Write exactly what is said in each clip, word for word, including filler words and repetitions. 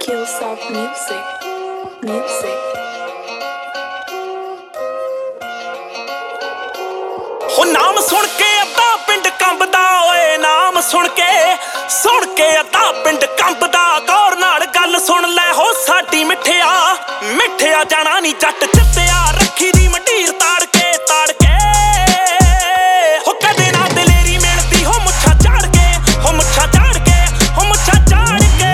Killsoft Music. Music. हो नाम सुन के अद्धा पिंड कंबदा ओए नाम सुन के सुन के अद्धा पिंड कंबदा गौर नाल गल सुन लै हो साडी मिठिया मिठिया जाना नी जट चित्तिया रखी दी मंडीर ताड़ के ताड़ के हो कदे ना दलेरी मिलदी हो मुच्छा झाड़ के हो मुच्छा झाड़ के हो मुच्छा झाड़ के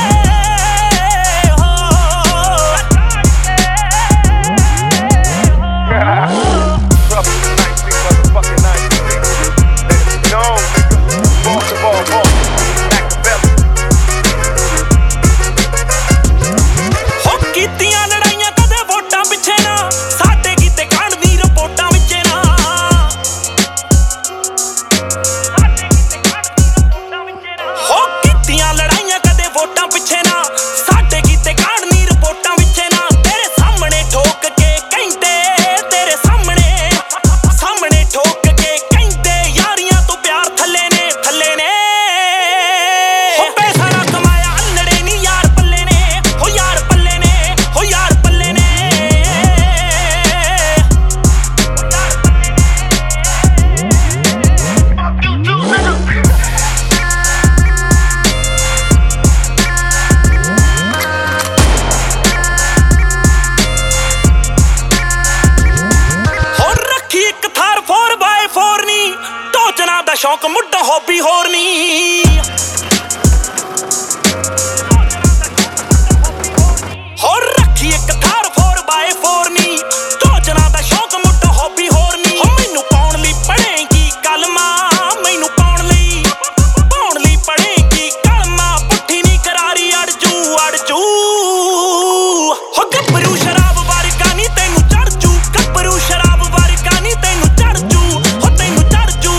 शौक मुड्डा हॉबी होर नी होर रखी एक थार फोर बाय फोर नी टोचना दा शौक मुड्डा हॉबी होर नी हो मैनू पाउण लई पढ़ेगी कलमा मैनू पाउण लई पाउण लई पढ़ेगी कलमा पुट्ठी नी करारी अड़जू अड़जू हो गब्बरू शराब वारका नी तैनू चढ़ जू गब्बरू शराब वारका नी तैनू चढ़ जू हो तैनू चढ़ जू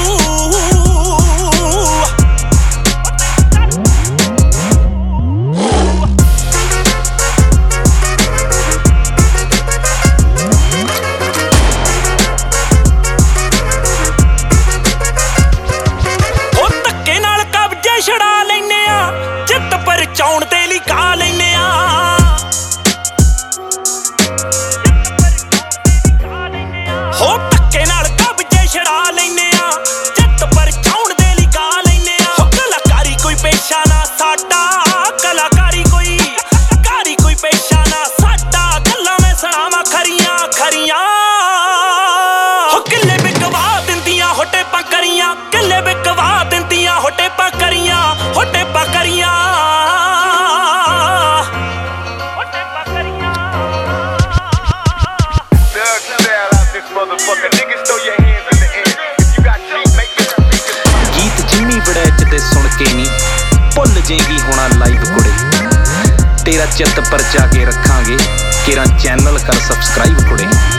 छड़ा लेने आ चित पर चाउण दे लई गा लेने आ हो धक्के नाल कब्जे छड़ा लेने आ चित पर चाउण दे लई गा लेने आ हो कलाकारी कोई पेशा ना साडा कलाकारी कोई कारी कोई पेशा ना साडा गल्लां मैं सुणावां खरियां खरियां हो किल्ले बिकवा दिंदियां हो टेपां करियां किल्ले बिकवा दिंदियां हो टेपां करियां हो टेपां करियां हो टेपां करियां गीत जिन्नी बड़ैच ते सुन के नी भुल जेगी होना लाइव कुड़े तेरा चित्त पर जाके रखांगे केरा चैनल कर सबसक्राइब कुड़े।